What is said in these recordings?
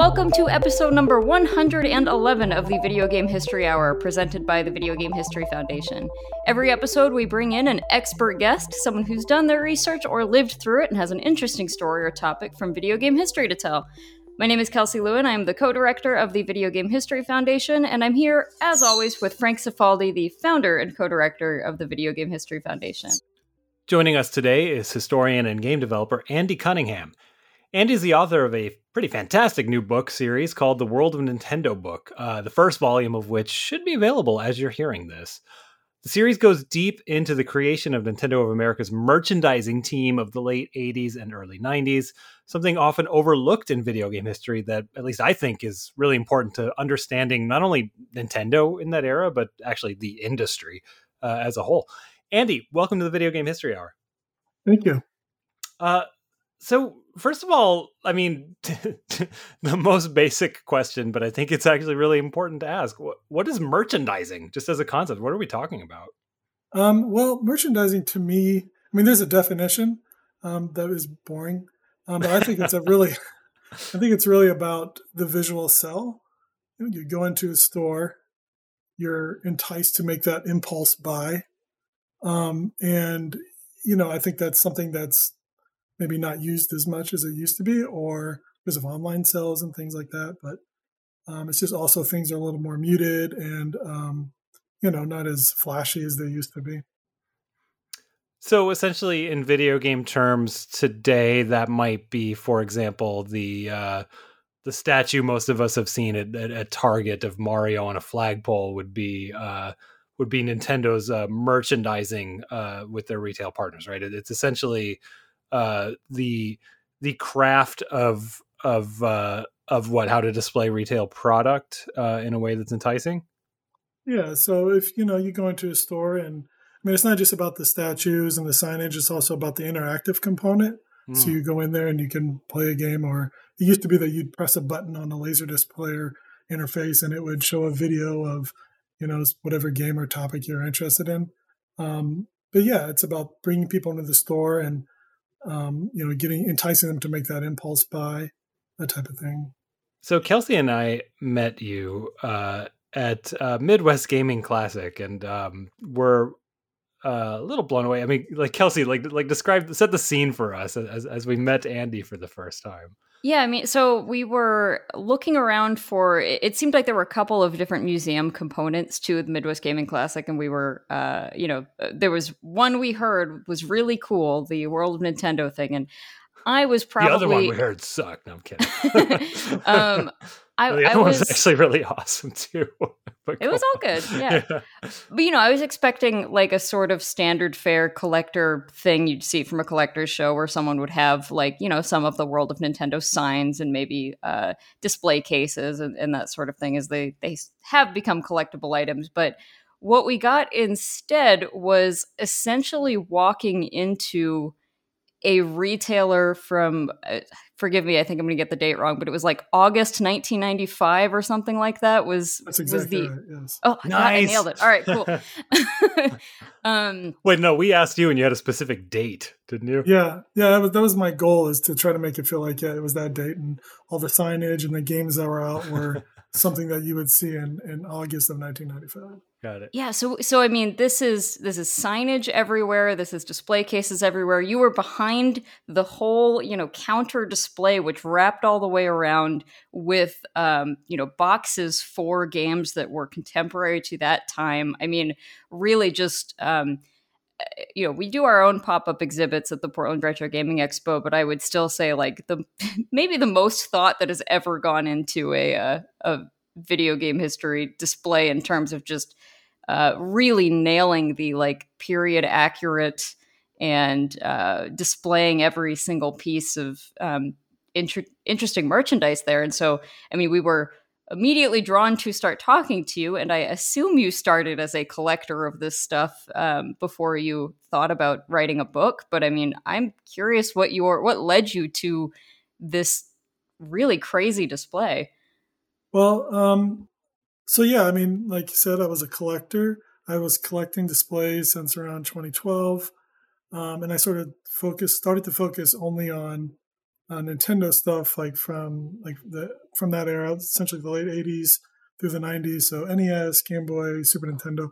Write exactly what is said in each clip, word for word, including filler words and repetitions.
Welcome to episode number one hundred eleven of the Video Game History Hour, presented by the Video Game History Foundation. Every episode, we bring in an expert guest, someone who's done their research or lived through it and has an interesting story or topic from video game history to tell. My name is Kelsey Lewin. I'm the co-director of the Video Game History Foundation, and I'm here, as always, with Frank Cifaldi, the founder and co-director of the Video Game History Foundation. Joining us today is historian and game developer Andy Cunningham. Andy's the author of a pretty fantastic new book series called The World of Nintendo Book, uh, the first volume of which should be available as you're hearing this. The series goes deep into the creation of Nintendo of America's merchandising team of the late eighties and early nineties, something often overlooked in video game history that at least I think is really important to understanding not only Nintendo in that era, but actually the industry uh, as a whole. Andy, welcome to the Video Game History Hour. Thank you. Uh, so first of all, I mean, the most basic question, but I think it's actually really important to ask. What, what is merchandising, just as a concept? What are we talking about? Um, well, merchandising to me, I mean, there's a definition um, that is boring, um, but I think it's a really, I think it's really about the visual sell. You go into a store, you're enticed to make that impulse buy. Um, and, you know, I think that's something that's maybe not used as much as it used to be, or because of online sales and things like that. But um, it's just also things are a little more muted and, um, you know, not as flashy as they used to be. So essentially in video game terms today, that might be, for example, the uh, the statue most of us have seen at, at, at Target of Mario on a flagpole would be uh, would be Nintendo's uh, merchandising uh, with their retail partners, right? It, it's essentially uh, the the craft of of uh, of what how to display retail product uh, in a way that's enticing. Yeah. So if you know you go into a store, and I mean it's not just about the statues and the signage; it's also about the interactive component. Mm. So you go in there and you can play a game, or it used to be that you'd press a button on the Laserdisc player interface and it would show a video of you know whatever game or topic you're interested in. Um, but yeah, it's about bringing people into the store and Um, you know, getting enticing them to make that impulse buy, that type of thing. So Kelsey and I met you uh, at uh, Midwest Gaming Classic, and um, we're uh, a little blown away. I mean, like Kelsey, like like describe set the scene for us as as we met Andy for the first time. Yeah, I mean, so we were looking around for, it seemed like there were a couple of different museum components to the Midwest Gaming Classic, and we were, uh, you know, there was one we heard was really cool, the World of Nintendo thing, and I was probably... The other one we heard sucked, no, I'm kidding. um, I, the other I one was was actually really awesome, too. But it was all good, yeah. yeah. But, you know, I was expecting like a sort of standard fare collector thing you'd see from a collector's show where someone would have like, you know, some of the World of Nintendo signs and maybe uh, display cases and, and that sort of thing as they, they have become collectible items. But what we got instead was essentially walking into a retailer from, uh, forgive me, I think I'm going to get the date wrong, but it was like August nineteen ninety-five or something like that was, That's exactly was the, right, yes. Oh, nice. God, I nailed it. All right, cool. um, Wait, no, we asked you and you had a specific date, didn't you? Yeah, yeah, that was, that was my goal, is to try to make it feel like, yeah, it was that date, and all the signage and the games that were out were something that you would see in, in August of nineteen ninety-five. Got it. Yeah, so so I mean, this is this is signage everywhere. This is display cases everywhere. You were behind the whole, you know, counter display, which wrapped all the way around with, um, you know, boxes for games that were contemporary to that time. I mean, really, just um, you know, we do our own pop-up exhibits at the Portland Retro Gaming Expo, but I would still say like the maybe the most thought that has ever gone into a uh, a video game history display in terms of just uh, really nailing the like period accurate and uh, displaying every single piece of um, inter- interesting merchandise there. And so, I mean, we were immediately drawn to start talking to you, and I assume you started as a collector of this stuff um, before you thought about writing a book. But I mean, I'm curious what your what led you to this really crazy display. Well, um, so yeah, I mean, like you said, I was a collector. I was collecting displays since around twenty twelve, um, and I sort of focused, started to focus only on uh, Nintendo stuff, like from like the from that era, essentially the late eighties through the nineties. So N E S, Game Boy, Super Nintendo.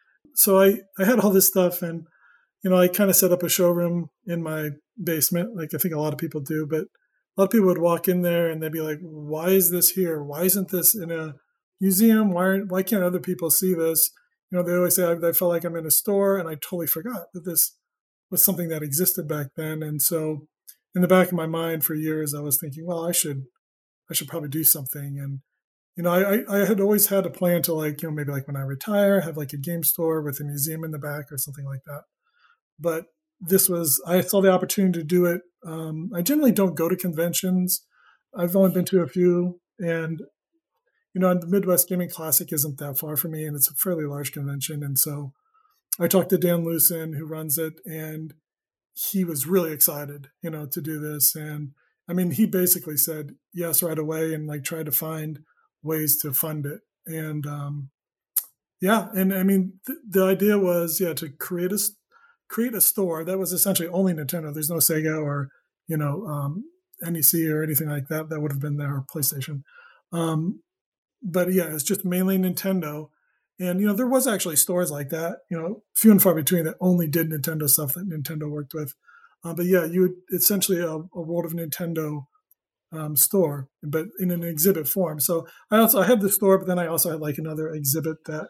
So I I had all this stuff, and you know I kind of set up a showroom in my basement, like I think a lot of people do. But a lot of people would walk in there and they'd be like, "Why is this here? Why isn't this in a museum? Why aren't, why can't other people see this?" You know, they always say I, I felt like I'm in a store, and I totally forgot that this was something that existed back then. And so, in the back of my mind for years, I was thinking, well, I should I should probably do something. And you know, I I had always had a plan to, like, you know, maybe like when I retire, have like a game store with a museum in the back or something like that. But this was, I saw the opportunity to do it. Um, I generally don't go to conventions. I've only been to a few, and you know, the Midwest Gaming Classic isn't that far from me, and it's a fairly large convention. And so I talked to Dan Lucen, who runs it, and he was really excited, you know, to do this. And I mean, he basically said yes right away, and like tried to find ways to fund it. And um, yeah, and I mean, th- the idea was, yeah, to create a create a store that was essentially only Nintendo. There's no Sega or, you know, um, N E C or anything like that that would have been there, or PlayStation. Um, but yeah, it's just mainly Nintendo. And, you know, there was actually stores like that, you know, few and far between, that only did Nintendo stuff that Nintendo worked with. Uh, but yeah, you would essentially a, a World of Nintendo um, store, but in an exhibit form. So I also I had the store, but then I also had like another exhibit that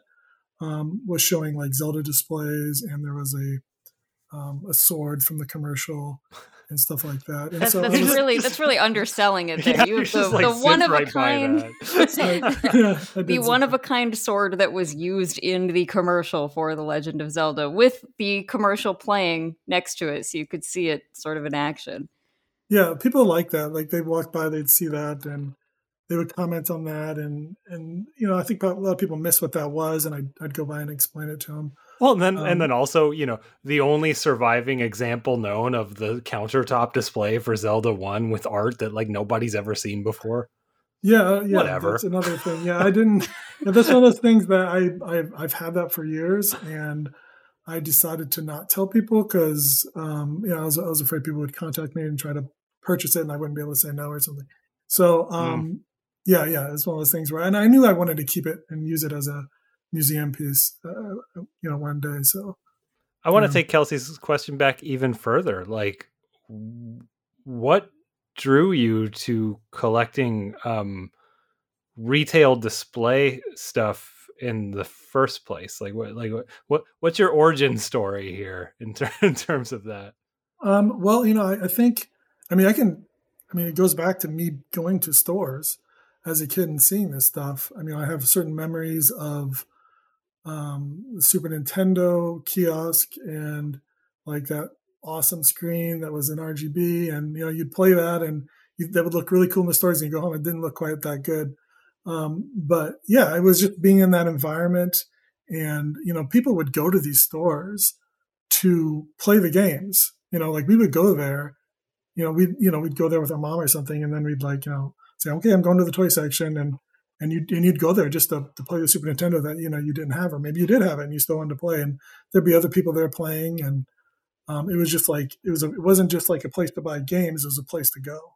um, was showing like Zelda displays, and there was a um, a sword from the commercial and stuff like that. And That's, so that's was, really that's really underselling it. There, Yeah, you you're have the, just, like, the one of a zipped right by kind, that. yeah, I the did one of something. a kind sword that was used in the commercial for The Legend of Zelda, with the commercial playing next to it, so you could see it sort of in action. Yeah, people like that. Like they'd walk by, they'd see that, and they would comment on that. And and you know, I think a lot of people miss what that was, and I'd, I'd go by and explain it to them. Well, and then Um, and then also, you know, the only surviving example known of the countertop display for Zelda one with art that like nobody's ever seen before. Yeah, yeah, Whatever. that's another thing. Yeah, I didn't. Yeah, that's one of those things that I I've, I've had that for years, and I decided to not tell people because um, you know I was I was afraid people would contact me and try to purchase it, and I wouldn't be able to say no or something. So um, Mm. yeah, yeah, it's one of those things where, and I knew I wanted to keep it and use it as a museum piece, uh, you know, one day. So I want to yeah. take Kelsey's question back even further. Like, w- what drew you to collecting um, retail display stuff in the first place? Like, what, like, what, what what's your origin story here in, ter- in terms of that? Um, well, you know, I, I think, I mean, I can, I mean, it goes back to me going to stores as a kid and seeing this stuff. I mean, I have certain memories of um, the Super Nintendo kiosk and like that awesome screen that was in R G B. And, you know, you'd play that and you, that would look really cool in the stores, and you go home, it didn't look quite that good. Um, but yeah, it was just being in that environment. And, you know, people would go to these stores to play the games. You know, like we would go there, you know, we you know, we'd go there with our mom or something, and then we'd like, you know, say, okay, I'm going to the toy section, and and you and you'd go there just to, to play the Super Nintendo that, you know, you didn't have, or maybe you did have it and you still wanted to play, and there'd be other people there playing, and um, it was just like it was a, it wasn't just like a place to buy games, it was a place to go.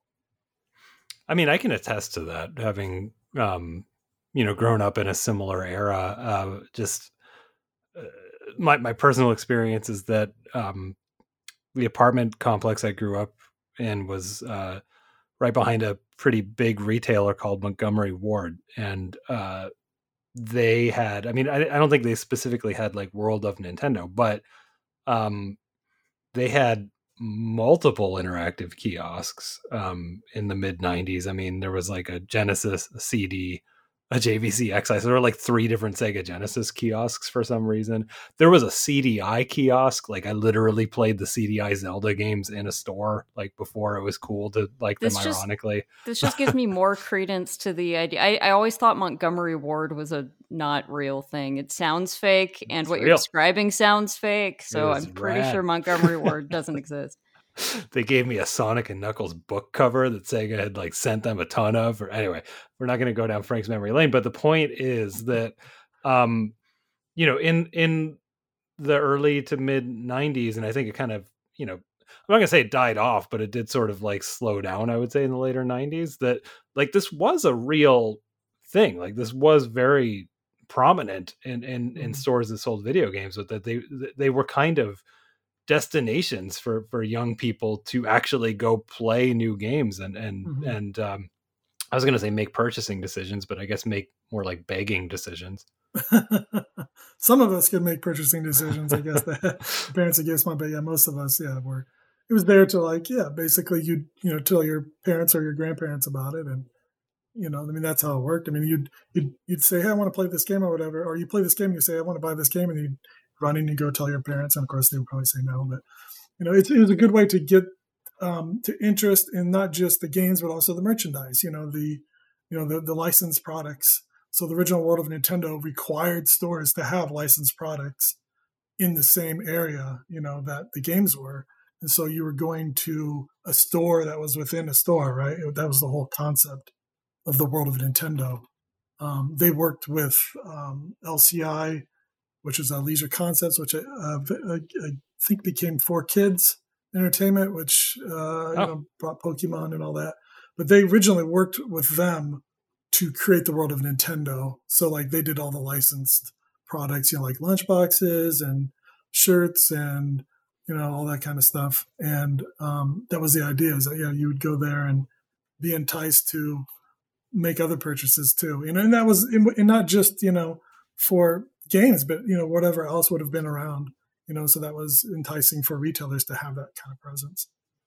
I mean, I can attest to that, having um, you know, grown up in a similar era. Uh, just uh, my my personal experience is that um, the apartment complex I grew up in was uh, right behind a pretty big retailer called Montgomery Ward, and uh, they had. I mean, I, I don't think they specifically had like World of Nintendo, but um, they had multiple interactive kiosks um, in the mid nineties. I mean, there was like a Genesis, a C D, a J V C X I. So there were like three different Sega Genesis kiosks for some reason. There was a C D I kiosk. Like I literally played the C D I Zelda games in a store, like before it was cool to like them, This just- ironically. This just gives me more credence to the idea. I, I always thought Montgomery Ward was a not real thing. It sounds fake, and It's what real. you're describing sounds fake. So It is I'm pretty rad. sure Montgomery Ward doesn't exist. They gave me a Sonic and Knuckles book cover that Sega had like sent them a ton of. Or anyway, we're not going to go down Frank's memory lane, but the point is that, um, you know, in in the early to mid nineties, and I think it kind of, you know, I'm not gonna say it died off, but it did sort of like slow down, I would say, in the later nineties, that like this was a real thing. Like this was very prominent in in, mm-hmm. in stores that sold video games, but that they they were kind of destinations for for young people to actually go play new games and and mm-hmm. and um I was going to say make purchasing decisions, but I guess make more like begging decisions. Some of us could make purchasing decisions, I guess. The parents would give us one, but yeah, most of us, yeah, were. It was there to like, yeah, basically you you know tell your parents or your grandparents about it, and you know, I mean that's how it worked. I mean, you'd you'd you'd say, hey, I want to play this game or whatever, or you play this game, and you say, I want to buy this game, and you run in and go tell your parents, and of course they would probably say no, but you know, it, it was a good way to get. Um, to interest in not just the games, but also the merchandise, you know, the, you know, the, the licensed products. So the original world of Nintendo required stores to have licensed products in the same area, you know, that the games were. And so you were going to a store that was within a store, right? That was the whole concept of the world of Nintendo. Um, they worked with um, L C I, which is uh, Leisure Concepts, which I, uh, I think became four Kids Entertainment, which uh, oh. you know, brought Pokemon and all that. But they originally worked with them to create the world of Nintendo. So like they did all the licensed products, you know, like lunchboxes and shirts and, you know, all that kind of stuff. And um, that was the idea, is that, yeah, you would go there and be enticed to make other purchases too. You know, and that was, and not just, you know, for games, but, you know, whatever else would have been around. You know, so that was enticing for retailers to have that kind of presence.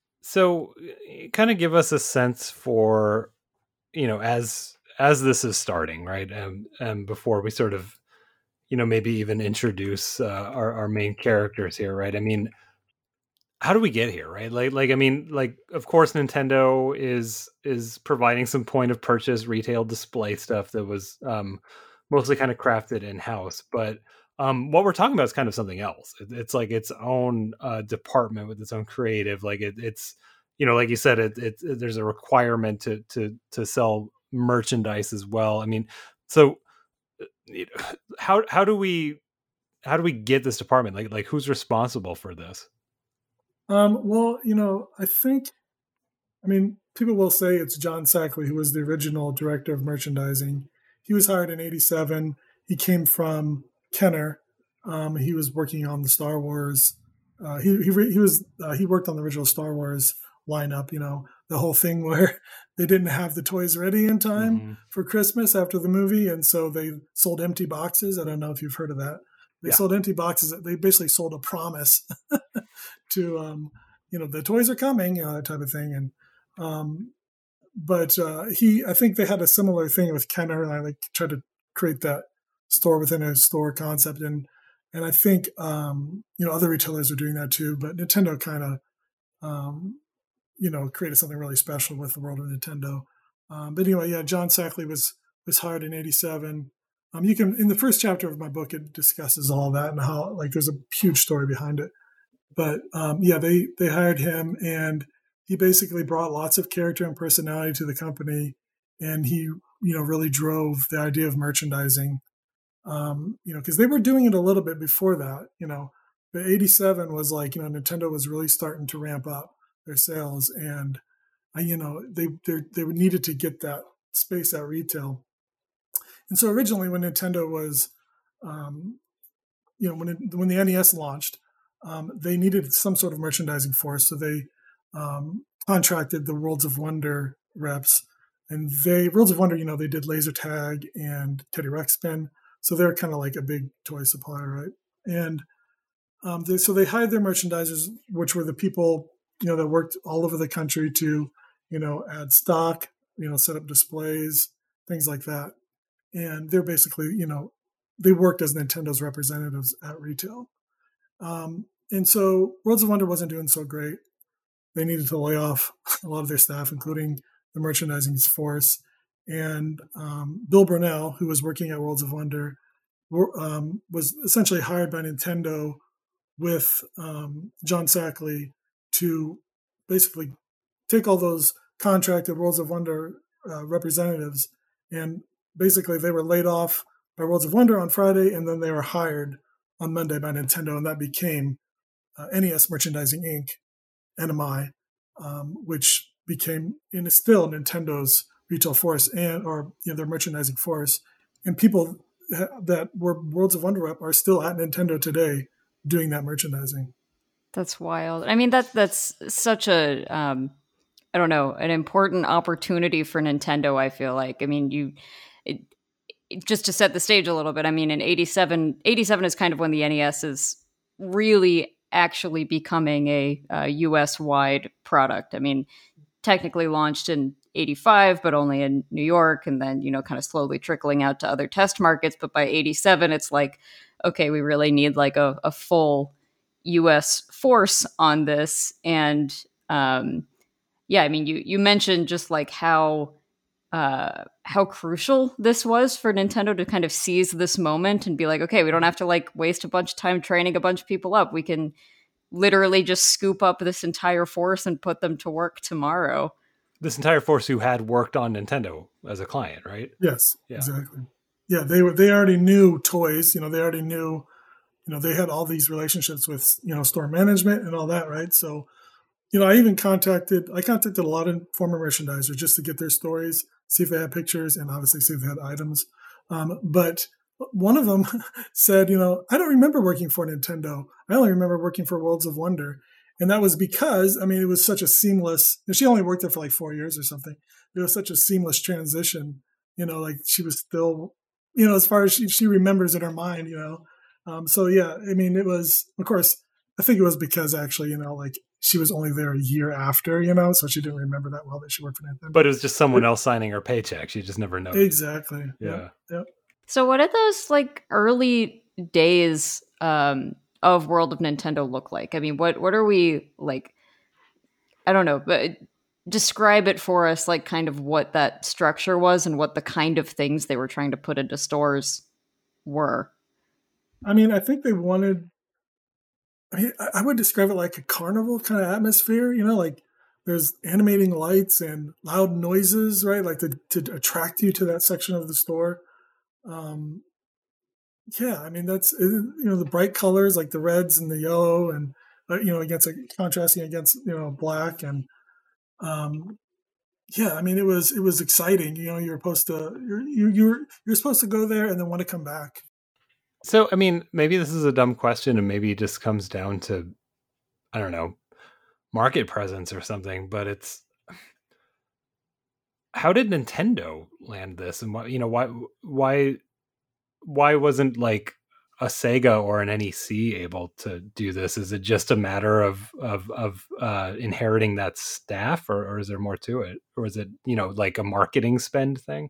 So kind of give us a sense for, you know, as as this is starting, right? And, and before we sort of, you know, maybe even introduce uh, our, our main characters here, right? I mean, how do we get here, right? Like, like I mean, like, of course, Nintendo is is providing some point of purchase retail display stuff that was um, mostly kind of crafted in-house, but Um, what we're talking about is kind of something else. It, it's like its own uh, department with its own creative. Like it, it's, you know, like you said, it, it, it there's a requirement to to to sell merchandise as well. I mean, so you know, how how do we how do we get this department? Like like who's responsible for this? Um, well, you know, I think, I mean, people will say it's John Sackley, who was the original director of merchandising. He was hired in eighty-seven. He came from Kenner. Um, he was working on the Star Wars. Uh, he he he was uh, he worked on the original Star Wars lineup. You know, the whole thing where they didn't have the toys ready in time mm-hmm. for Christmas after the movie, and so they sold empty boxes. I don't know if you've heard of that. They yeah. sold empty boxes. They basically sold a promise to um, you know, the toys are coming, you know, that type of thing. And um, but uh, he, I think they had a similar thing with Kenner, and I like tried to create that store within a store concept, and and I think um, you know, other retailers are doing that too, but Nintendo kind of um, you know, created something really special with the world of Nintendo. Um, but anyway, yeah, John Sackley was was hired in eighty-seven. Um, you can, in the first chapter of my book, it discusses all that and how, like, there's a huge story behind it. But um, yeah, they they hired him, and he basically brought lots of character and personality to the company, and he, you know, really drove the idea of merchandising. Um, you know, because they were doing it a little bit before that. You know, but eighty-seven was like, you know, Nintendo was really starting to ramp up their sales, and uh, you know, they they they needed to get that space at retail. And so originally, when Nintendo was, um, you know, when it, when the N E S launched, um, they needed some sort of merchandising force, so they um, contracted the Worlds of Wonder reps, and they Worlds of Wonder, you know, they did laser tag and Teddy Ruxpin. So they're kind of like a big toy supplier, right? And um, they, so they hired their merchandisers, which were the people, you know, that worked all over the country to, you know, add stock, you know, set up displays, things like that. And they're basically, you know, they worked as Nintendo's representatives at retail. Um, and so Worlds of Wonder wasn't doing so great. They needed to lay off a lot of their staff, including the merchandising force. And um, Bill Brunel, who was working at Worlds of Wonder, um, was essentially hired by Nintendo with um, John Sackley to basically take all those contracted Worlds of Wonder uh, representatives, and basically they were laid off by Worlds of Wonder on Friday, and then they were hired on Monday by Nintendo, and that became uh, N E S Merchandising Incorporated. N M I, um, which became and is still Nintendo's retail force and or you know their merchandising force. And people that were Worlds of Wonder rep are still at Nintendo today doing that merchandising. That's wild. I mean, that that's such a um, I don't know, an important opportunity for Nintendo. I feel like. I mean, you. It, just to set the stage a little bit, I mean, in eighty-seven, eighty-seven is kind of when the N E S is really actually becoming a, a U S-wide product. I mean, technically launched in eighty-five, but only in New York, and then, you know, kind of slowly trickling out to other test markets. But by eighty-seven, it's like, okay, we really need like a, a full U S force on this. And um, yeah, I mean, you you mentioned just like how uh, how crucial this was for Nintendo to kind of seize this moment and be like, okay, we don't have to like waste a bunch of time training a bunch of people up. We can literally just scoop up this entire force and put them to work tomorrow. This entire force who had worked on Nintendo as a client, right? Yes, yeah. exactly. Yeah, they were. They already knew toys. You know, they already knew. You know, they had all these relationships with you know store management and all that, right? So, you know, I even contacted. I contacted a lot of former merchandisers just to get their stories, see if they had pictures, and obviously see if they had items. Um, but one of them said, you know, I don't remember working for Nintendo. I only remember working for Worlds of Wonder. And that was because, I mean, it was such a seamless, she only worked there for like four years or something. It was such a seamless transition, you know, like she was still, you know, as far as she, she remembers in her mind, you know. Um, so, yeah, I mean, it was, of course, I think it was because actually, you know, like she was only there a year after, you know, so she didn't remember that well that she worked for Nintendo. But it was just someone else signing her paycheck. She just never noticed. Exactly. Yeah. Yep. So what did those like early days um, of World of Nintendo look like? I mean, what what are we like? I don't know, but describe it for us, like kind of what that structure was and what the kind of things they were trying to put into stores were. I mean, I think they wanted, I mean, I would describe it like a carnival kind of atmosphere, you know, like there's animating lights and loud noises, right? Like to, to attract you to that section of the store. Um, yeah, I mean, that's, you know, the bright colors like the reds and the yellow and, uh, you know, against like, contrasting against, you know, black. And, um, yeah, I mean, it was, it was exciting. You know, you're supposed to, you're, you, you're, you're supposed to go there and then want to come back. So, I mean, maybe this is a dumb question and maybe it just comes down to, I don't know, market presence or something, but it's, how did Nintendo land this? And why, you know, why, why, why wasn't like a Sega or an N E C able to do this? Is it just a matter of, of, of uh, inheriting that staff or, or is there more to it? Or is it, you know, like a marketing spend thing?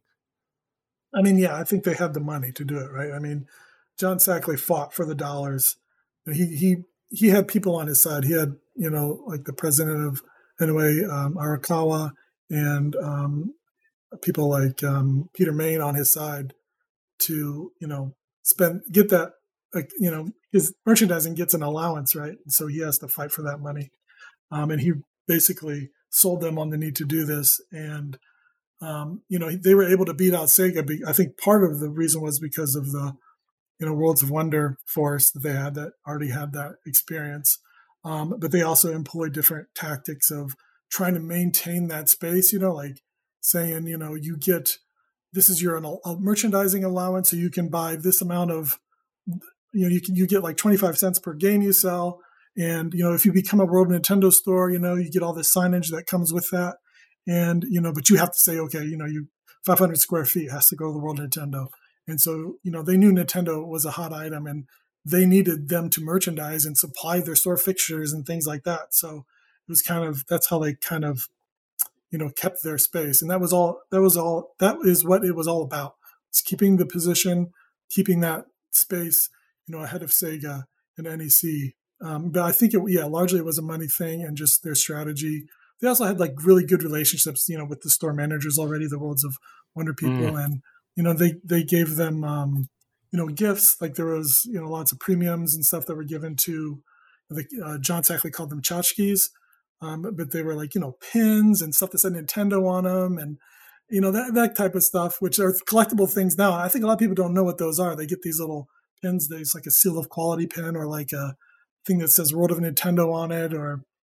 I mean, yeah, I think they had the money to do it, right? I mean, John Sackley fought for the dollars. He, he, he had people on his side. He had, you know, like the president of Anyway, um, Arakawa and um, people like um, Peter Main on his side to, you know, spend, get that, like, you know, his merchandising gets an allowance, right? So he has to fight for that money. Um, and he basically sold them on the need to do this. And, um, you know, they were able to beat out Sega. I think part of the reason was because of the, you know, Worlds of Wonder force that they had that already had that experience. Um, but they also employed different tactics of trying to maintain that space, you know, like saying, you know, you get, this is your a merchandising allowance, so you can buy this amount of, you know, you can, you get like twenty-five cents per game you sell. And, you know, if you become a World Nintendo store, you know, you get all this signage that comes with that. And, you know, but you have to say, okay, you know, you five hundred square feet has to go to the World Nintendo. And so, you know, they knew Nintendo was a hot item and they needed them to merchandise and supply their store fixtures and things like that. So it was kind of, that's how they kind of, you know, kept their space. And that was all, that was all, that is what it was all about. It's keeping the position, keeping that space, you know, ahead of Sega and N E C. Um, but I think it, yeah, largely it was a money thing and just their strategy. They also had like really good relationships, you know, with the store managers already, the Worlds of Wonder people. Mm. And, you know, they, they gave them, um, you know, gifts. Like there was, you know, lots of premiums and stuff that were given to, like uh, John Sackley called them tchotchkes. Um, but they were like, you know, pins and stuff that said Nintendo on them and, you know, that, that type of stuff, which are collectible things now. I think a lot of people don't know what those are. They get these little pins. There's like a seal of quality pin or like a thing that says World of Nintendo on it or,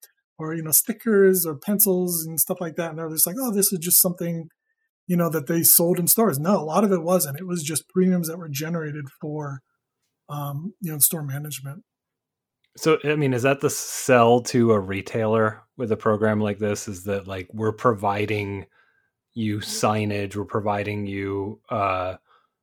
or, you know, stickers or pencils and stuff like that. And they're just like, oh, this is just something, you know, that they sold in stores. No, a lot of it wasn't. It was just premiums that were generated for, um, you know, store management. So, I mean, is that the sell to a retailer with a program like this? Is that like, we're providing you signage, we're providing you, uh,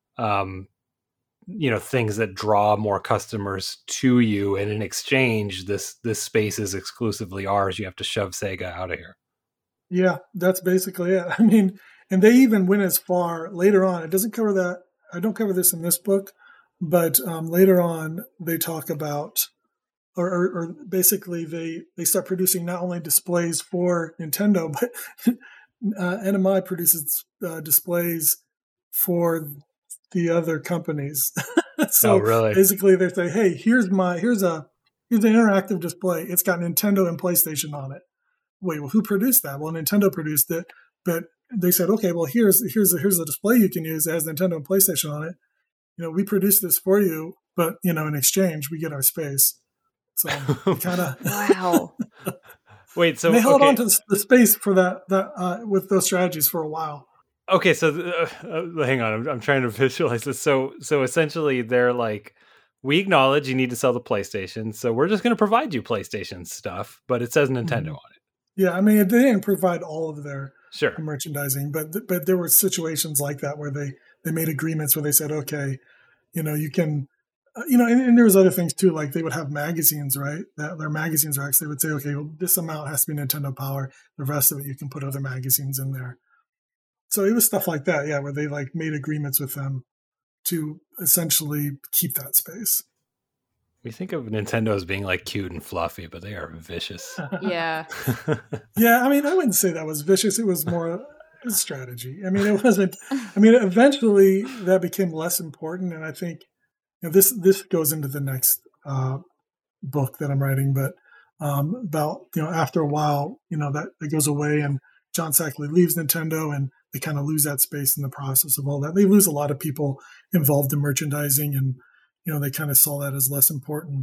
um, you know, things that draw more customers to you, and in exchange, this this space is exclusively ours. You have to shove Sega out of here. Yeah, that's basically it. I mean, and they even went as far later on. It doesn't cover that. I don't cover this in this book, but um, later on they talk about. Or, or, or basically, they, they start producing not only displays for Nintendo, but uh, N M I produces uh, displays for the other companies. So oh, really? Basically, they say, "Hey, here's my here's a here's an interactive display. It's got Nintendo and PlayStation on it." Wait, well, who produced that? Well, Nintendo produced it, but they said, "Okay, well, here's here's a, here's a display you can use that has Nintendo and PlayStation on it. You know, we produced this for you, but you know, in exchange, we get our space." So kind of wow. Wait, so and they held okay. on to the space for that that uh, with those strategies for a while. Okay, so uh, uh, hang on, I'm, I'm trying to visualize this. So so essentially, they're like, we acknowledge you need to sell the PlayStation, so we're just going to provide you PlayStation stuff, but it says Nintendo mm-hmm. on it. Yeah, I mean, they didn't provide all of their sure. merchandising, but but there were situations like that where they they made agreements where they said, okay, you know, you can. Uh, you know, and, and there was other things too, like they would have magazines, right? That their magazines racks, they would say, okay, well, this amount has to be Nintendo Power. The rest of it, you can put other magazines in there. So it was stuff like that, yeah, where they like made agreements with them to essentially keep that space. We think of Nintendo as being like cute and fluffy, but they are vicious. Yeah. Yeah, I mean, I wouldn't say that was vicious. It was more a strategy. I mean, it wasn't, I mean, eventually that became less important. And I think, you know, this this goes into the next uh, book that I'm writing, but um, about, you know, after a while, you know, that it goes away and John Sackley leaves Nintendo and they kind of lose that space in the process of all that. They lose a lot of people involved in merchandising and, you know, they kind of saw that as less important.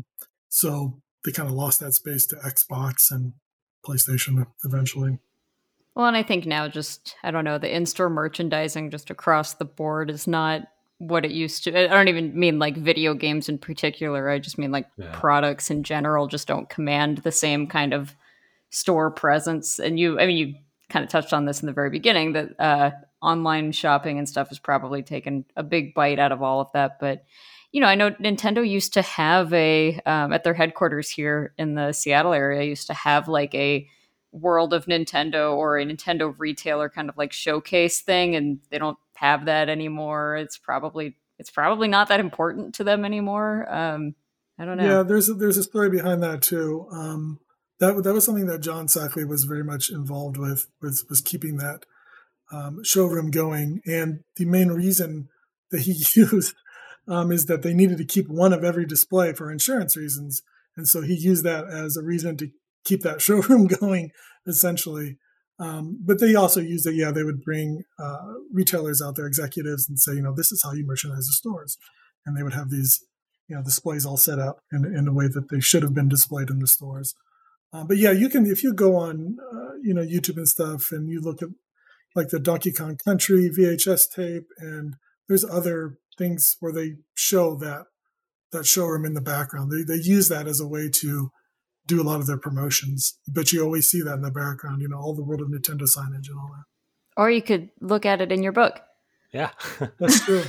So they kind of lost that space to Xbox and PlayStation eventually. Well, and I think now just, I don't know, the in-store merchandising just across the board is not what it used to. I don't even mean like video games in particular. I just mean like yeah. products in general just don't command the same kind of store presence. And you, I mean, you kind of touched on this in the very beginning that uh, online shopping and stuff has probably taken a big bite out of all of that. But, you know, I know Nintendo used to have a, um, at their headquarters here in the Seattle area, used to have like a World of Nintendo or a Nintendo retailer kind of like showcase thing, and they don't have that anymore. It's probably it's probably not that important to them anymore. Um, I don't know. Yeah, there's a, there's a story behind that too. Um, that that was something that John Sackley was very much involved with, was was keeping that um, showroom going, and the main reason that he used um, is that they needed to keep one of every display for insurance reasons, and so he used that as a reason to keep that showroom going, essentially. Um, but they also used it, yeah, they would bring uh, retailers out there, executives, and say, you know, this is how you merchandise the stores. And they would have these, you know, displays all set up in, in a way that they should have been displayed in the stores. Um, but yeah, you can, if you go on, uh, you know, YouTube and stuff, and you look at like the Donkey Kong Country V H S tape, and there's other things where they show that, that showroom in the background. They they use that as a way to do a lot of their promotions, but you always see that in the background, you know, all the World of Nintendo signage and all that. Or you could look at it in your book. Yeah. That's true.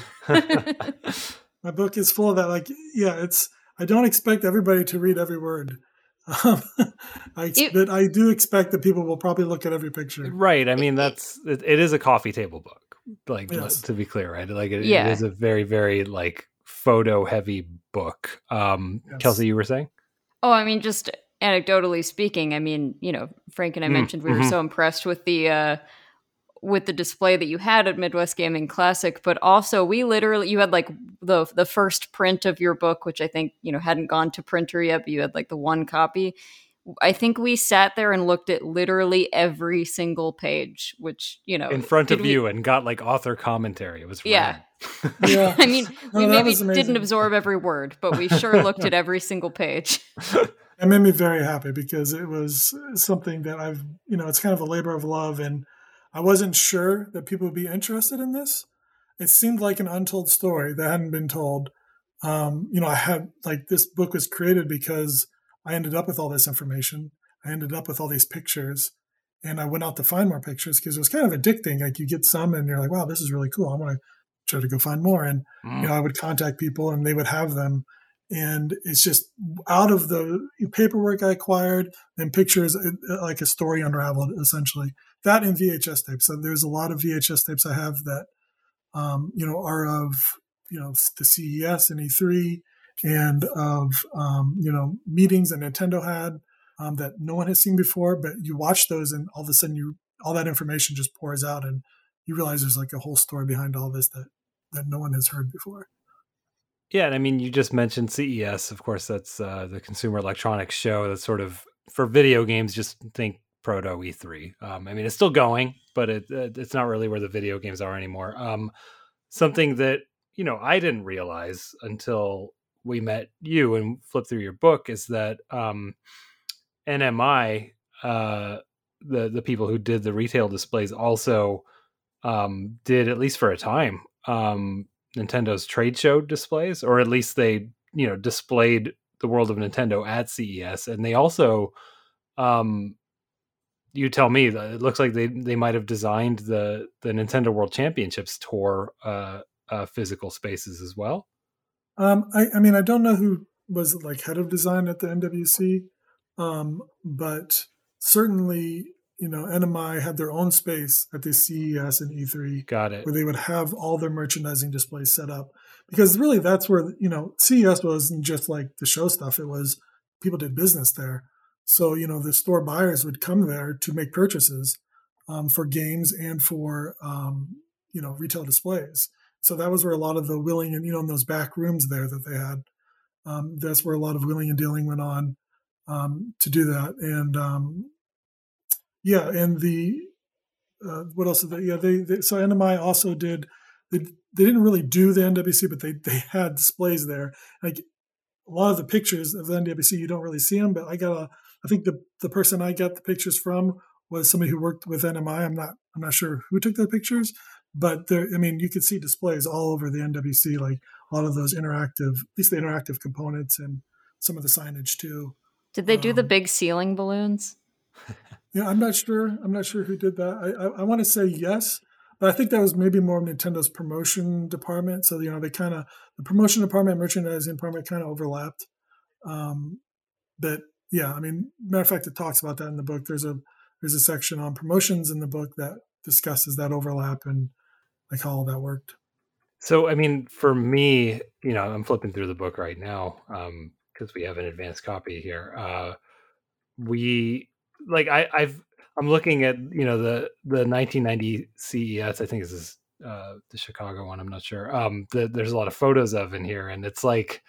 My book is full of that. Like, yeah, it's, I don't expect everybody to read every word. Um, I, it, but I do expect that people will probably look at every picture. Right. I mean, that's, it, it is a coffee table book. Like, yes. to be clear, right? Like it, yeah. it is a very, very like photo heavy book. Um, Yes. Kelsey, you were saying? Oh, I mean, just anecdotally speaking, I mean, you know, Frank and I Mm, mentioned we mhm. were so impressed with the uh, with the display that you had at Midwest Gaming Classic, but also we literally, you had like the the first print of your book, which I think, you know, hadn't gone to printer yet, but you had like the one copy. I think we sat there and looked at literally every single page, which, you know, In front of did we- you and got like author commentary. It was Yeah. rad. Yeah. I mean, No, we that maybe was amazing. didn't absorb every word, but we sure looked at every single page. It made me very happy because it was something that I've, you know, it's kind of a labor of love. And I wasn't sure that people would be interested in this. It seemed like an untold story that hadn't been told. Um, you know, I had like this book was created because I ended up with all this information. I ended up with all these pictures and I went out to find more pictures because it was kind of addicting. Like you get some and you're like, wow, this is really cool. I want to try to go find more. And, Mm. you know, I would contact people and they would have them. And it's just out of the paperwork I acquired and pictures, like a story unraveled essentially. That in V H S tapes. So there's a lot of V H S tapes I have that, um, you know, are of, you know, the C E S and E three and of, um, you know, meetings that Nintendo had um, that no one has seen before. But you watch those and all of a sudden you, all that information just pours out and you realize there's like a whole story behind all this that, that no one has heard before. Yeah, and I mean, you just mentioned C E S. Of course, that's uh, the Consumer Electronics Show. That's sort of for video games. Just think proto E three. Um, I mean, it's still going, but it, it it's not really where the video games are anymore. Um, something that you know I didn't realize until we met you and flipped through your book is that um, N M I, uh, the the people who did the retail displays, also um, did at least for a time. Um, Nintendo's trade show displays, or at least they, you know, displayed the world of Nintendo at C E S. And they also, um, you tell me that it looks like they, they might have designed the, the Nintendo World Championships tour, uh, uh, physical spaces as well. Um, I, I mean, I don't know who was like head of design at the N W C, um, but certainly, you know, N M I had their own space at the C E S and E three. Got it. Where they would have all their merchandising displays set up. Because really that's where, you know, C E S wasn't just like the show stuff. It was people did business there. So, you know, the store buyers would come there to make purchases um, for games and for, um, you know, retail displays. So that was where a lot of the willing and, you know, in those back rooms there that they had, um, that's where a lot of willing and dealing went on um, to do that. And um, yeah, and the, uh, what else did they, yeah, they, they, so N M I also did, they, they didn't really do the N W C, but they, they had displays there. Like a lot of the pictures of the N W C, you don't really see them, but I got a, I think the, the person I got the pictures from was somebody who worked with N M I. I'm not, I'm not sure who took the pictures, but there, I mean, you could see displays all over the N W C, like a lot of those interactive, at least the interactive components and some of the signage too. Did they do Um, the big ceiling balloons? Yeah, I'm not sure. I'm not sure who did that. I, I, I want to say yes, but I think that was maybe more Nintendo's promotion department. So, you know, they kind of, the promotion department, merchandising department kind of overlapped. Um, but yeah, I mean, matter of fact, it talks about that in the book. There's a, there's a section on promotions in the book that discusses that overlap and like how all that worked. So, I mean, for me, you know, I'm flipping through the book right now um, because we have an advanced copy here. Uh, we like I, I've I'm looking at you know the the nineteen ninety C E S. I think this is uh, the Chicago one. I'm not sure. Um, the, there's a lot of photos of in here, and it's like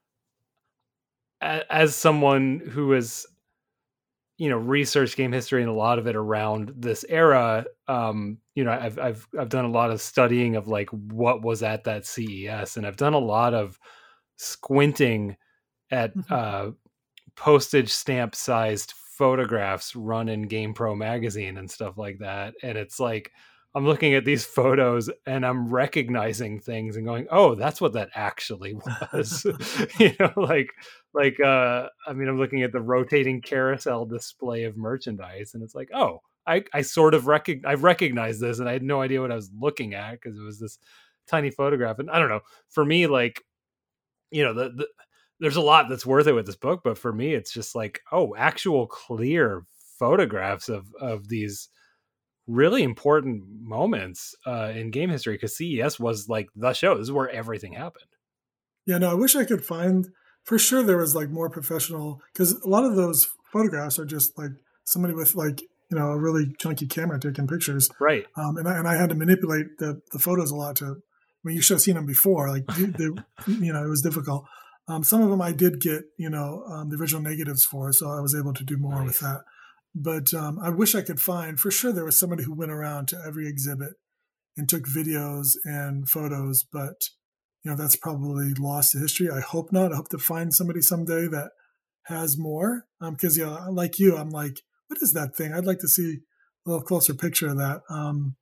a, as someone who has you know researched game history and a lot of it around this era. Um, you know, I've I've I've done a lot of studying of like what was at that C E S, and I've done a lot of squinting at uh, postage stamp sized photographs run in GamePro magazine and stuff like that. And it's like, I'm looking at these photos and I'm recognizing things and going, oh, that's what that actually was. you know, like, like, uh, I mean, I'm looking at the rotating carousel display of merchandise and it's like, oh, I, I sort of recognize, I recognize this and I had no idea what I was looking at because it was this tiny photograph. And I don't know, for me, like, you know, the, the there's a lot that's worth it with this book, but for me, it's just like, oh, actual clear photographs of, of these really important moments uh, in game history. Cause C E S was like the show. This is where everything happened. Yeah, no, I wish I could find, for sure there was like more professional, cause a lot of those photographs are just like somebody with like, you know, a really junky camera taking pictures. Right. Um, and I, and I had to manipulate the, the photos a lot to, I mean, you should have seen them before, like, they, they, you know, it was difficult. Um, some of them I did get, you know, um, the original negatives for, so I was able to do more nice. With that. But um, I wish I could find, for sure there was somebody who went around to every exhibit and took videos and photos, but, you know, that's probably lost to history. I hope not. I hope to find somebody someday that has more. Um, because you know, like you, I'm like, what is that thing? I'd like to see a little closer picture of that. Um,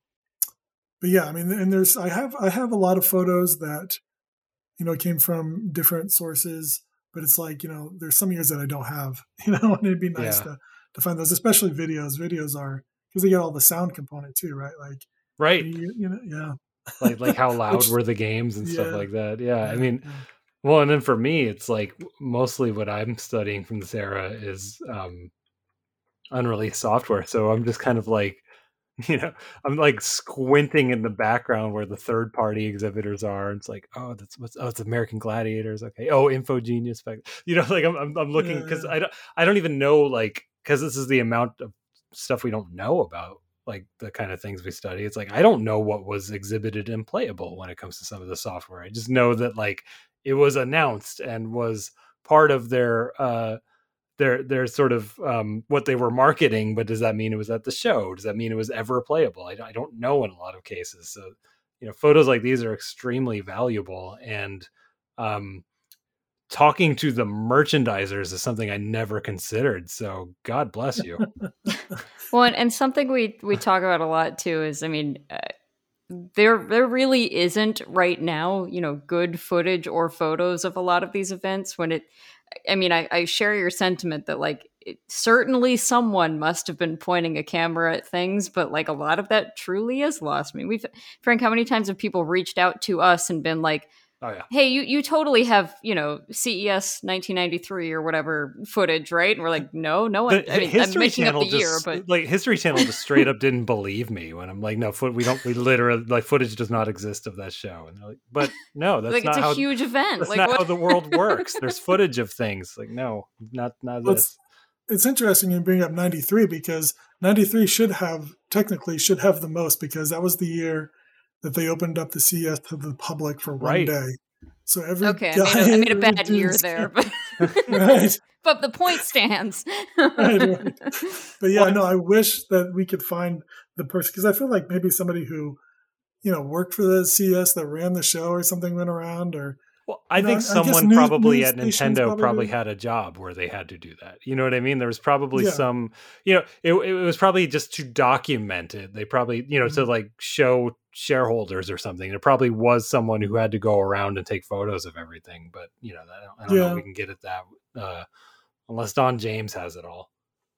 but yeah, I mean, and there's I have I have a lot of photos that you know came from different sources, but it's like you know there's some years that I don't have, you know, and it'd be nice Yeah. to to find those, especially videos. Videos are because they get all the sound component too, right? Like Right. you, you know, yeah, Like like how loud which were the games and stuff yeah, like that. Yeah. I yeah, mean, yeah. well, and then for me, it's like mostly what I'm studying from this era is um, unreleased software. So I'm just kind of like, you know, I'm like squinting in the background where the third party exhibitors are. And it's like, oh, that's what's, oh, it's American Gladiators. Okay. Oh, Infogenius. You know, like I'm, I'm, I'm looking Yeah, because yeah. I don't, I don't even know, like, because this is the amount of stuff we don't know about, like the kind of things we study. It's like, I don't know what was exhibited and playable when it comes to some of the software. I just know that like it was announced and was part of their, uh, their their sort of um, what they were marketing, but does that mean it was at the show? Does that mean it was ever playable? I, I don't know in a lot of cases. So, you know, photos like these are extremely valuable, and um, talking to the merchandisers is something I never considered. So, God bless you. Well, and, and something we we talk about a lot too is, I mean, uh, there there really isn't right now, you know, good footage or photos of a lot of these events. When it, I mean, I, I share your sentiment that like it, certainly someone must have been pointing a camera at things, but like a lot of that truly is lost. I mean, we've Frank, how many times have people reached out to us and been like, Oh yeah. hey, you, you totally have, you know, C E S nineteen ninety-three or whatever footage, right? And we're like, no, no one. The I mean, I'm History making up Channel the year, just but like History Channel just straight up didn't believe me when I'm like, no, foot, we don't, we literally like footage does not exist of that show, and they're like, but no, that's like not it's a how huge event. that's Like not what? how the world works. There's footage of things. Like, no, not not Well, it's this. it's interesting you bring up ninety-three because ninety-three should have technically should have the most because that was the year that they opened up the C E S to the public for one Right. day. So every Okay, I guy, made a, I made a every bad year dude's- there, but right, but the point stands. right, right. But yeah, Well, no, I wish that we could find the person because I feel like maybe somebody who, you know, worked for the C E S that ran the show or something went around or. Well, I You know, think I- I guess someone news- probably news at stations Nintendo probably probably do. had a job where they had to do that. You know what I mean? There was probably Yeah. some, you know, it, it was probably just to document it. They probably, you know, to Mhm. like show shareholders or something. There probably was someone who had to go around and take photos of everything. But, you know, I don't, I don't know if Yeah. we can get at that uh, unless Don James has it all.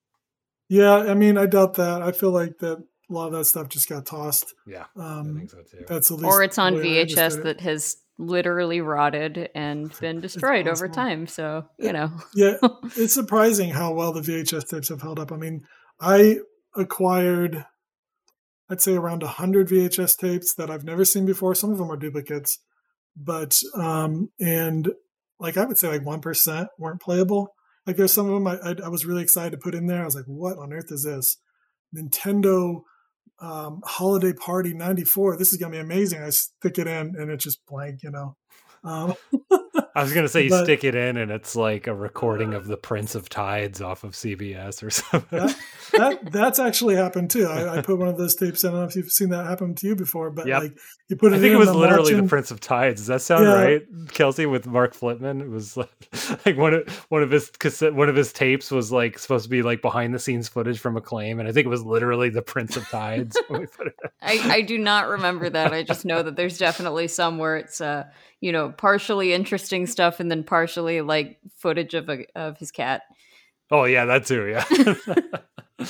Yeah, I mean, I doubt that. I feel like that a lot of that stuff just got tossed. Yeah, I Um, think so too. that's at least Or it's on the way I V H S understood it. that has literally rotted and been destroyed over possible. time. So, you know. Yeah, it's surprising how well the V H S tapes have held up. I mean, I acquired, I'd say around one hundred V H S tapes that I've never seen before. Some of them are duplicates, but, um, and like I would say like one percent weren't playable. Like there's some of them I, I, I was really excited to put in there. I was like, what on earth is this? Nintendo um, Holiday Party ninety-four. This is going to be amazing. I stick it in and it's just blank, you know. Um, I was going to say you but- stick it in and it's like a recording of the Prince of Tides off of C B S or something. that, that that's actually happened too. I, I put one of those tapes. I don't know if you've seen that happen to you before, but Yep. like you put it I think in it was and I'm literally watching- the Prince of Tides. Does that sound Yeah. right, Kelsey? With Mark Flitman, it was like, like one of one of his cassette, one of his tapes was like supposed to be like behind the scenes footage from Acclaim, and I think it was literally the Prince of Tides. when we put it in. I, I do not remember that. I just know that there's definitely some where it's uh you know partially interesting stuff and then partially like footage of a of his cat. Oh yeah, that too. Yeah.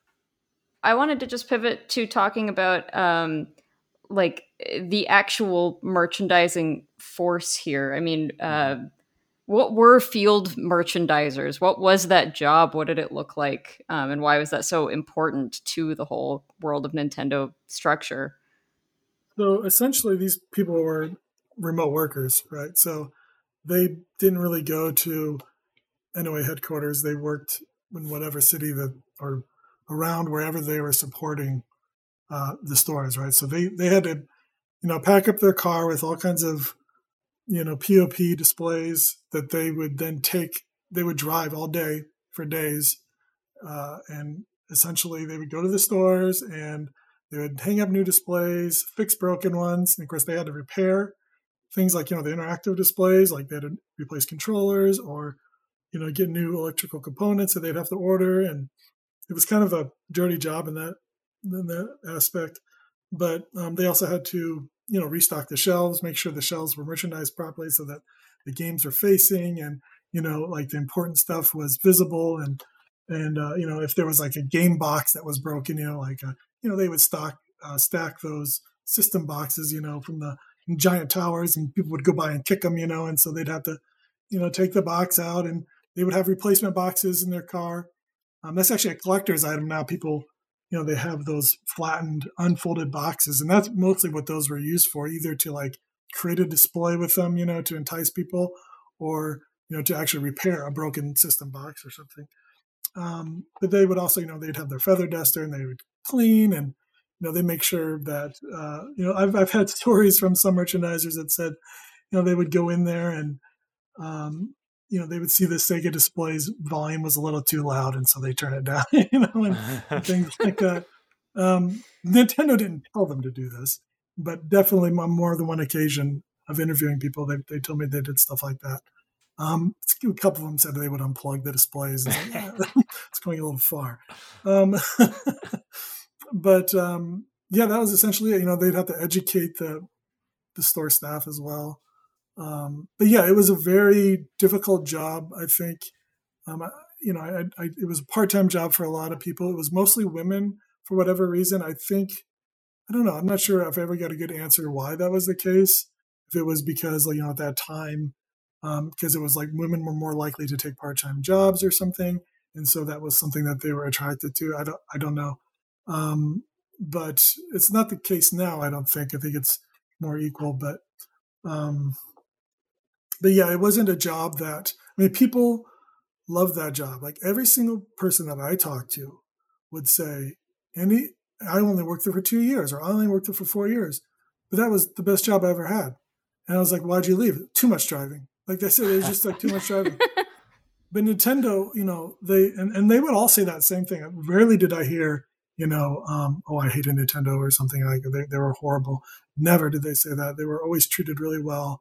I wanted to just pivot to talking about um like the actual merchandising force here. I mean, uh, what were field merchandisers? What was that job? What did it look like? Um, and why was that so important to the whole world of Nintendo structure? So essentially, these people were remote workers, right? So they didn't really go to N O A headquarters. They worked in whatever city that or around wherever they were supporting uh, the stores, right? So they they had to, you know, pack up their car with all kinds of, you know, P O P displays that they would then take. They would drive all day for days, uh, and essentially they would go to the stores and they would hang up new displays, fix broken ones. And of course, they had to repair things like, you know, the interactive displays, like they had to replace controllers or you know, get new electrical components that they'd have to order. And it was kind of a dirty job in that, in that aspect. But um, they also had to, you know, restock the shelves, make sure the shelves were merchandised properly so that the games were facing and, you know, like the important stuff was visible. And, and uh, you know, if there was like a game box that was broken, you know, like, a, you know, they would stock, uh, stack those system boxes, you know, from the giant towers, and people would go by and kick them, you know, and so they'd have to, you know, take the box out, and they would have replacement boxes in their car. Um, that's actually a collector's item now. People, you know, they have those flattened, unfolded boxes, and that's mostly what those were used for, either to like create a display with them, you know, to entice people, or, you know, to actually repair a broken system box or something. Um, but they would also, you know, they'd have their feather duster and they would clean, and, you know, they make sure that, uh, you know, I've, I've had stories from some merchandisers that said, you know, they would go in there and, um, you know, they would see the Sega displays volume was a little too loud, and so they turn it down, you know, and, and things like that. Um, Nintendo didn't tell them to do this, but definitely on more than one occasion of interviewing people, they, they told me they did stuff like that. Um, a couple of them said they would unplug the displays. And, yeah, it's going a little far. Um, but um, yeah, that was essentially it. You know, they'd have to educate the the store staff as well. Um, but yeah, it was a very difficult job, I think. Um, I, you know, I, I, it was a part-time job for a lot of people. It was mostly women for whatever reason. I think, I don't know, I'm not sure if I ever got a good answer why that was the case. If it was because, you know, at that time, because um, it was like women were more likely to take part-time jobs or something. And so that was something that they were attracted to. I don't, I don't know. Um, but it's not the case now, I don't think. I think it's more equal. But, um, but yeah, it wasn't a job that, I mean, people love that job. Like every single person that I talked to would say, Andy, I only worked there for two years, or I only worked there for four years. But that was the best job I ever had. And I was like, why'd you leave? Too much driving. Like they said, it was just like too much driving. But Nintendo, you know, they, and, and they would all say that same thing. Rarely did I hear, you know, um, oh, I hated Nintendo or something like that. They, they were horrible. Never did they say that. They were always treated really well.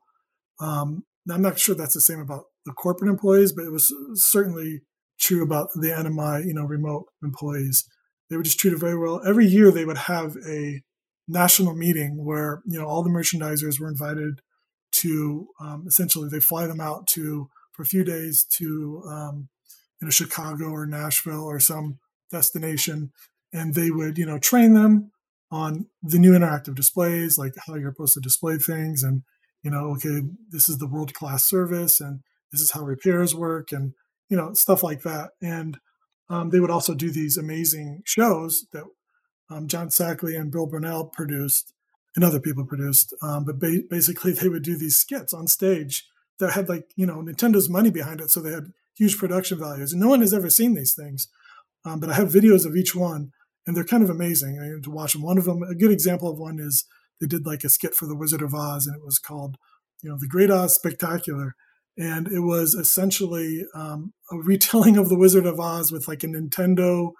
Um, I'm not sure that's the same about the corporate employees, but it was certainly true about the N M I, you know, remote employees. They were just treated very well. Every year they would have a national meeting where, you know, all the merchandisers were invited to, um, essentially they fly them out to, for a few days to, um, you know, Chicago or Nashville or some destination. And they would, you know, train them on the new interactive displays, like how you're supposed to display things, and, you know, okay, this is the world-class service, and this is how repairs work, and, you know, stuff like that. And um, they would also do these amazing shows that um, John Sackley and Bill Burnell produced, and other people produced. Um, but ba- basically, they would do these skits on stage that had, like, you know, Nintendo's money behind it, so they had huge production values. And no one has ever seen these things. Um, but I have videos of each one, and they're kind of amazing. I mean, to watch them. One of them, a good example of one is they did like a skit for the Wizard of Oz, and it was called, you know, The Great Oz Spectacular. And it was essentially um, a retelling of the Wizard of Oz with like a Nintendo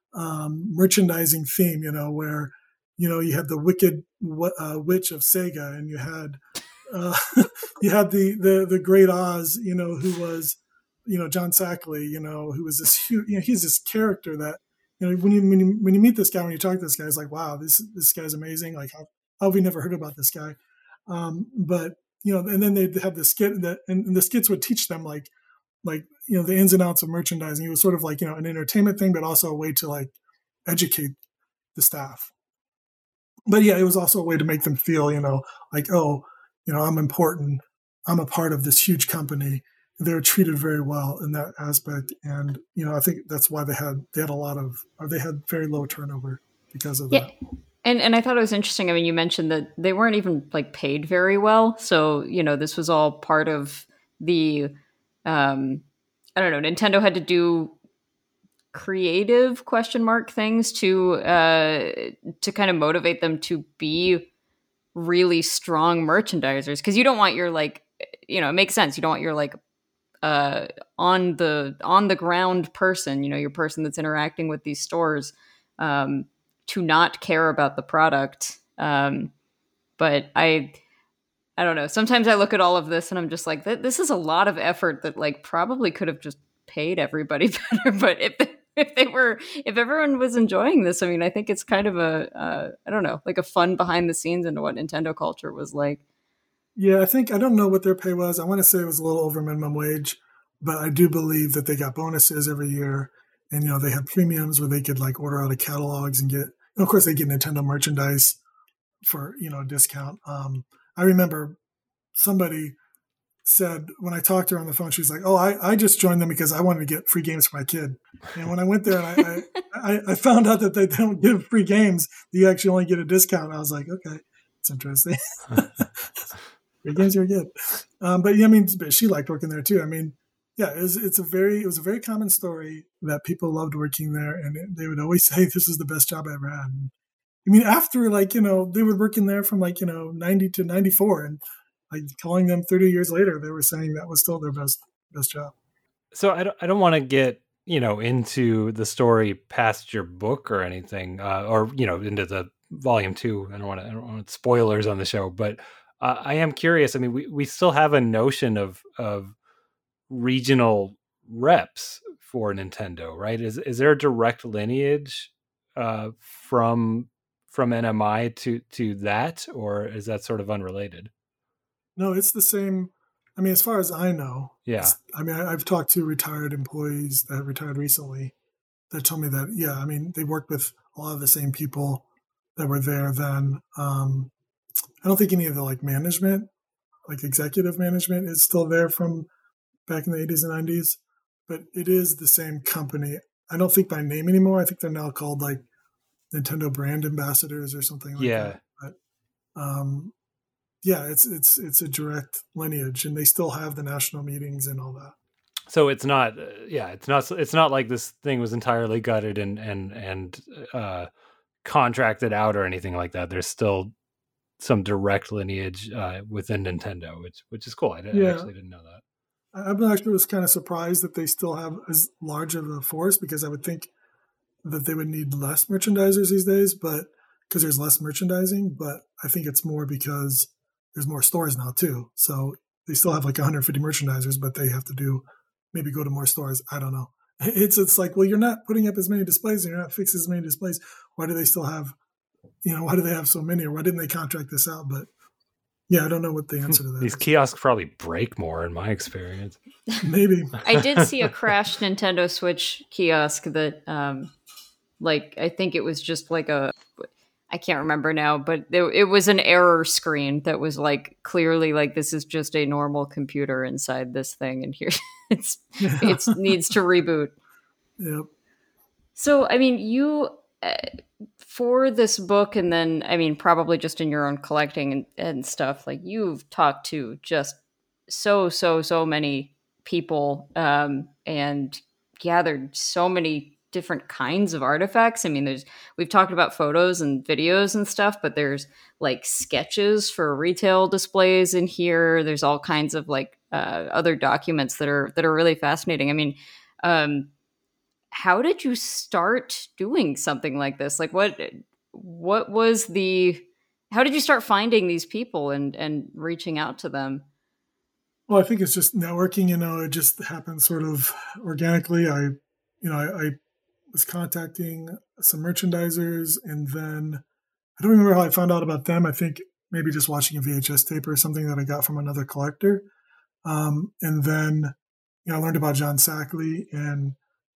um, merchandising theme, you know, where, you know, you had the Wicked uh, Witch of Sega, and you had uh, you had the, the the Great Oz, you know, who was, you know, John Sackley, you know, who was this huge, you know, he's this character that, you know, when you, when you when you meet this guy, when you talk to this guy, it's like, wow, this this guy's amazing. Like, how, how have we never heard about this guy? Um, but, you know, and then they had the skit that, and, and the skits would teach them like, like, you know, the ins and outs of merchandising. It was sort of like, you know, an entertainment thing, but also a way to like educate the staff. But yeah, it was also a way to make them feel, you know, like, oh, you know, I'm important. I'm a part of this huge company. They were treated very well in that aspect. And, you know, I think that's why they had, they had a lot of, or they had very low turnover because of yeah. that. And and I thought it was interesting. I mean, you mentioned that they weren't even like paid very well. So, you know, this was all part of the, um, I don't know, Nintendo had to do creative question mark things to, uh, to kind of motivate them to be really strong merchandisers. Cause you don't want your like, you know, it makes sense. You don't want your like, uh, on the, on the ground person, you know, your person that's interacting with these stores, um, to not care about the product. Um, but I, I don't know. Sometimes I look at all of this and I'm just like, this is a lot of effort that like probably could have just paid everybody better. But if if they were, if everyone was enjoying this, I mean, I think it's kind of a, uh, I don't know, like a fun behind the scenes into what Nintendo culture was like. Yeah, I think, I don't know what their pay was. I want to say it was a little over minimum wage, but I do believe that they got bonuses every year. And, you know, they had premiums where they could like order out of catalogs and get, and of course they get Nintendo merchandise for, you know, a discount. Um, I remember somebody said when I talked to her on the phone, she was like, oh, I, I just joined them because I wanted to get free games for my kid. And when I went there and I, I, I found out that they don't give free games, you actually only get a discount. I was like, okay, it's interesting. Free games are good. Um, but yeah, I mean, she liked working there too. I mean, yeah, it was, it's a very, it was a very common story that people loved working there, and it, they would always say, this is the best job I ever had. And, I mean, after like, you know, they were working there from like, you know, ninety to ninety-four, and like calling them thirty years later, they were saying that was still their best, best job. So I don't, I don't want to get, you know, into the story past your book or anything, uh, or, you know, into the volume two. I don't want to, I don't want spoilers on the show, but uh, I am curious. I mean, we, we still have a notion of, of regional reps for Nintendo, right? Is, is there a direct lineage uh, from, from N M I to, to that, or is that sort of unrelated? No, it's the same. I mean, as far as I know, yeah. I mean, I, I've talked to retired employees that have retired recently that told me that, yeah, I mean, they worked with a lot of the same people that were there then. Um, I don't think any of the like management, like executive management is still there from back in the eighties and nineties, but it is the same company. I don't think by name anymore. I think they're now called like Nintendo brand ambassadors or something like yeah. that. But, um, yeah, it's it's it's a direct lineage, and they still have the national meetings and all that. So it's not, uh, yeah, it's not, it's not like this thing was entirely gutted and and and uh, contracted out or anything like that. There's still some direct lineage uh, within Nintendo, which which is cool. I, didn't, yeah. I actually didn't know that. I actually was kind of surprised that they still have as large of a force, because I would think that they would need less merchandisers these days, but because there's less merchandising. But I think it's more because there's more stores now too. So they still have like one hundred fifty merchandisers, but they have to do maybe go to more stores. I don't know. It's it's like, well, you're not putting up as many displays and you're not fixing as many displays. Why do they still have, you know, why do they have so many, or why didn't they contract this out? But yeah, I don't know what the answer to that These is. kiosks probably break more in my experience. Maybe. I did see a crashed Nintendo Switch kiosk that, um, like, I think it was just like a, I can't remember now, but it, it was an error screen that was like clearly like, this is just a normal computer inside this thing, and here it's Yeah. it needs to reboot. Yep. So, I mean, you uh, for this book, and then I mean, probably just in your own collecting and, and stuff, like you've talked to just so so so many people um, and gathered so many different kinds of artifacts. I mean, there's we've talked about photos and videos and stuff, but there's like sketches for retail displays in here. There's all kinds of like uh, other documents that are that are really fascinating. I mean, um, how did you start doing something like this? Like, what what was the how did you start finding these people and and reaching out to them? Well, I think it's just networking. You know, it just happened sort of organically. I, you know, I, I was contacting some merchandisers, and then I don't remember how I found out about them. I think maybe just watching a V H S tape or something that I got from another collector. Um, and then, you know, I learned about John Sackley, and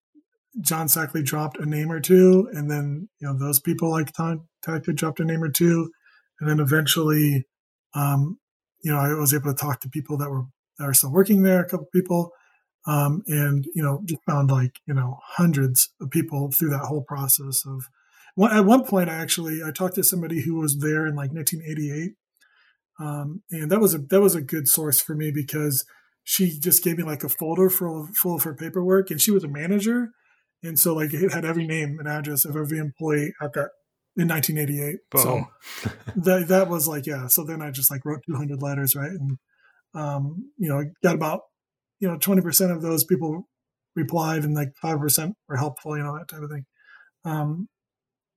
John Sackley dropped a name or two. And then, you know, those people like contacted, dropped a name or two. And then eventually, um, you know, I was able to talk to people that were, that are still working there, a couple people. Um, and, you know, just found like, you know, hundreds of people through that whole process of one, at one point, I actually, I talked to somebody who was there in like nineteen eighty-eight. Um, and that was a, that was a good source for me, because she just gave me like a folder full of, full of her paperwork, and she was a manager. And so like it had every name and address of every employee at that in nineteen eighty-eight. Boom. So that, that was like, yeah. So then I just like wrote two hundred letters. Right. And, um, you know, got about, you know, twenty percent of those people replied, and like five percent were helpful, you know, that type of thing. Um,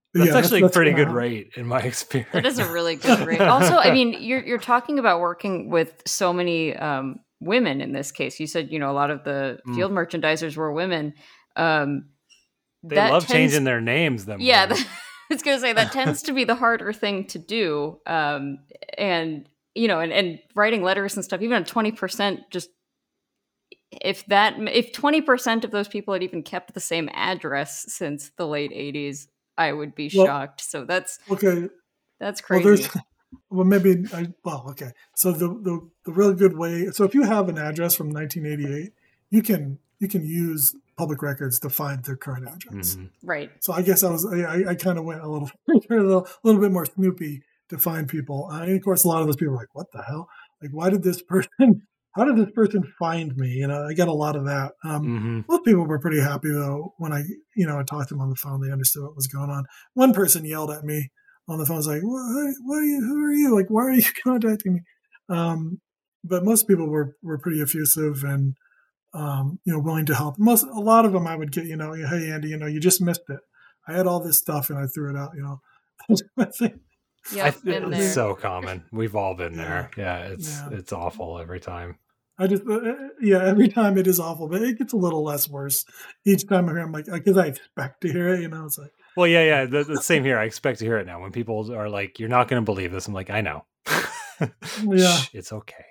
That's yeah, actually that's a pretty kinda good how- rate in my experience. That is a really good rate. Also, I mean, you're you're talking about working with so many um, women in this case. You said, you know, a lot of the Mm. field merchandisers were women. Um, They that love tends- changing their names. Them Yeah, women. that, I was gonna say that tends to be the harder thing to do. Um, and you know, and, and writing letters and stuff, even at twenty percent, just if that if twenty percent of those people had even kept the same address since the late eighties, I would be Well, shocked. So that's Okay, that's well, crazy. there's well maybe I, well okay. So the, the the real good way. So if you have an address from nineteen eighty-eight, you can you can use public records to find their current address. Mhm. Right. So I guess I was I, I kind of went a little a little, a little bit more snoopy to find people. Uh, and of course, a lot of those people were like, "What the hell? Like, why did this person? How did this person find me?" You know, I got a lot of that. Um, Mhm. Most people were pretty happy though when I you know I talked to them on the phone. They understood what was going on. One person yelled at me on the phone. I was like, "What? What are you? Who are you? Like, why are you contacting me?" Um, but most people were were pretty effusive and um, you know, willing to help. Most, a lot of them, I would get, you know, "Hey, Andy, you know, you just missed it. I had all this stuff and I threw it out." You know, I think, Yeah, I, been it's there. so common. We've all been Yeah. there. Yeah, it's Yeah. it's awful every time. I just, uh, uh, yeah, every time it is awful, but it gets a little less worse each time I hear. I'm like, because I expect to hear it. You know, it's like, Well, yeah, yeah. The, the same here. I expect to hear it now. When people are like, "You're not going to believe this," I'm like, "I know." Yeah. Shh, it's okay.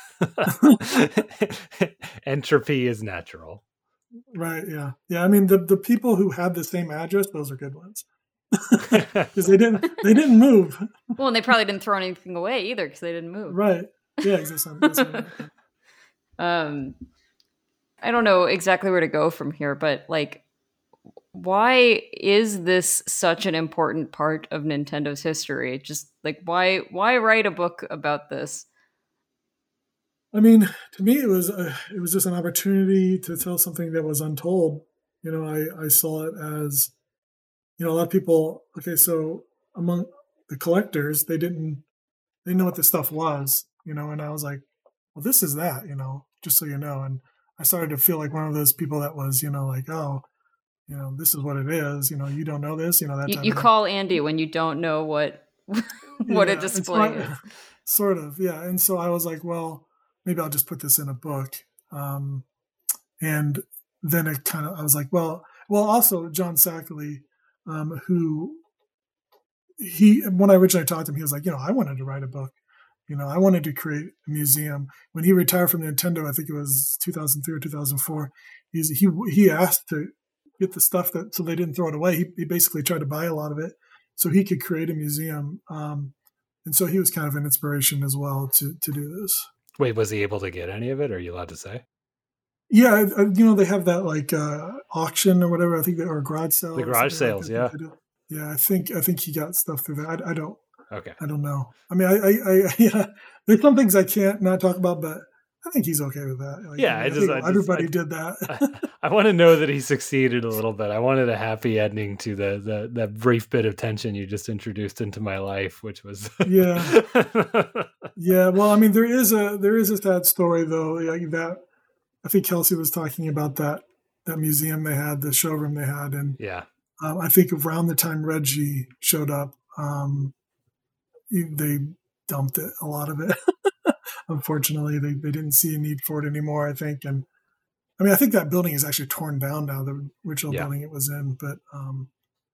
Entropy is natural. right, yeah, yeah. I mean, the the people who had the same address, those are good ones, because they didn't they didn't move. Well, and they probably didn't throw anything away either because they didn't move. Right. Yeah, exactly. That's what I meant. Um, I don't know exactly where to go from here, but like, why is this such an important part of Nintendo's history? Just like, why why write a book about this? I mean, to me, it was a, it was just an opportunity to tell something that was untold. You know, I, I saw it as, you know, a lot of people. Okay, so among the collectors, they didn't they didn't know what this stuff was. You know, and I was like, well, this is that. You know, just so you know. And I started to feel like one of those people that was, you know, like, oh, you know, this is what it is. You know, you don't know this. You know, that You, type you of thing. call Andy when you don't know what what Yeah, a it's display not- is. Sort of, yeah. And so I was like, well, maybe I'll just put this in a book. Um, and then it kind of, I was like, well, well, also John Sackley, um, who he, when I originally talked to him, he was like, you know, I wanted to write a book. You know, I wanted to create a museum. When he retired from Nintendo, I think it was two thousand three or two thousand four, he's, he he asked to get the stuff that, so they didn't throw it away. He, he basically tried to buy a lot of it so he could create a museum. Um, and so he was kind of an inspiration as well to to do this. Wait, was he able to get any of it? Are you allowed to say? Yeah, uh, you know, they have that like uh, auction or whatever. I think they, or garage sale. The or garage something like sales, that yeah. they do. Yeah, I think I think he got stuff through that. I, I don't Okay. I don't know. I mean, I, I, I yeah. There's some things I can't not talk about, but I think he's okay with that. Like, Yeah, I I think just- I just- everybody I- did that. I, I want to know that he succeeded a little bit. I wanted a happy ending to the the that brief bit of tension you just introduced into my life, which was Yeah. Yeah, well, I mean, there is a there is a sad story though. Like that, I think Kelsey was talking about that that museum they had, the showroom they had, and yeah. um, I think around the time Reggie showed up, um, you- they dumped it, a lot of it. Unfortunately, they they didn't see a need for it anymore. I think, and I mean, I think that building is actually torn down now, the original Yeah. building it was in. But um,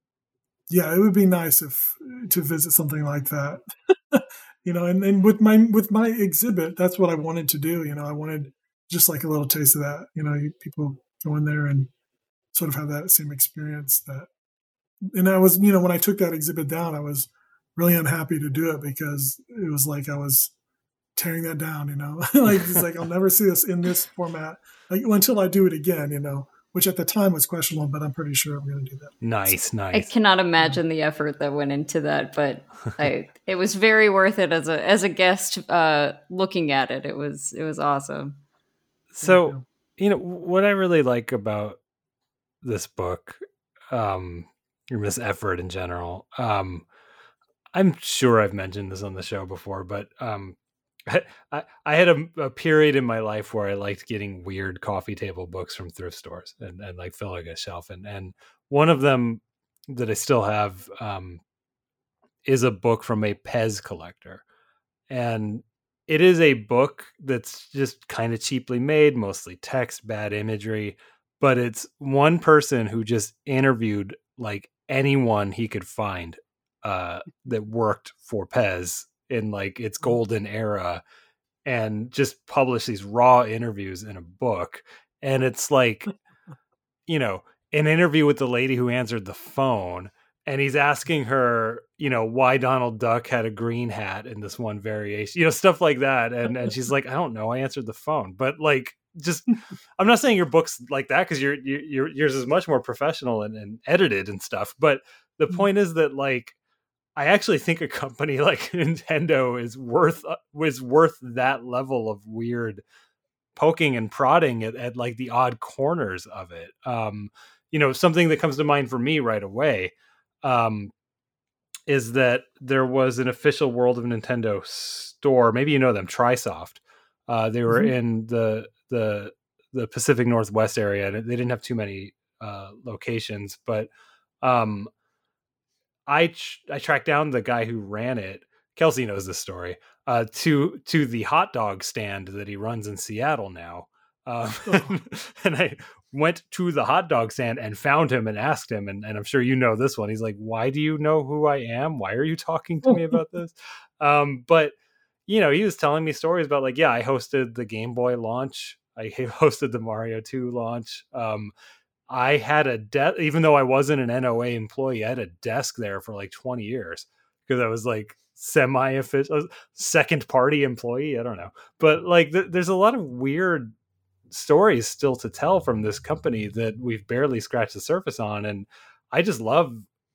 yeah, it would be nice if to visit something like that. You know, and, and with my with my exhibit, that's what I wanted to do. You know, I wanted just like a little taste of that. You know, you, people go in there and sort of have that same experience. That, and I was, you know, when I took that exhibit down, I was really unhappy to do it because it was like I was tearing that down. You know, like it's like I'll never see this in this format, like until I do it again. You know, which at the time was questionable, but I'm pretty sure I'm going to do that. Nice, I nice. cannot imagine the effort that went into that, but I, it was very worth it as a as a guest uh, looking at it. It was it was awesome. So, you know, what I really like about this book, um, or this effort in general, um, I'm sure I've mentioned this on the show before, but um, I, I had a, a period in my life where I liked getting weird coffee table books from thrift stores and, and like filling a shelf. And, and one of them that I still have um, is a book from a Pez collector. And it is a book that's just kind of cheaply made, mostly text, bad imagery, but it's one person who just interviewed like anyone he could find uh, that worked for Pez in like its golden era, and just published these raw interviews in a book. And it's like, you know, an interview with the lady who answered the phone, and he's asking her, you know, why Donald Duck had a green hat in this one variation, you know, stuff like that. And and she's like, I don't know, I answered the phone. But like, just, I'm not saying your book's like that, because your your yours is much more professional and, and edited and stuff. But the point is that, like, I actually think a company like Nintendo is worth was worth that level of weird poking and prodding at, at like the odd corners of it. Um, you know, something that comes to mind for me right away um, is that there was an official World of Nintendo store. Maybe you know them, Trisoft. Uh, they were mm-hmm. in the the the Pacific Northwest area. They didn't have too many uh, locations, but um, I ch- I tracked down the guy who ran it. Kelsey knows this story. Uh, to to the hot dog stand that he runs in Seattle now, uh, oh. and I went to the hot dog stand and found him and asked him, and, and I'm sure you know this one. He's like, "Why do you know who I am? Why are you talking to me about this?" Um, but you know, he was telling me stories about like, yeah, I hosted the Game Boy launch. I hosted the Mario two launch. Um, I had a desk, even though I wasn't an N O A employee, I had a desk there for like twenty years because I was like semi-official, second party employee. I don't know. But like, th- there's a lot of weird stories still to tell from this company that we've barely scratched the surface on. And I just love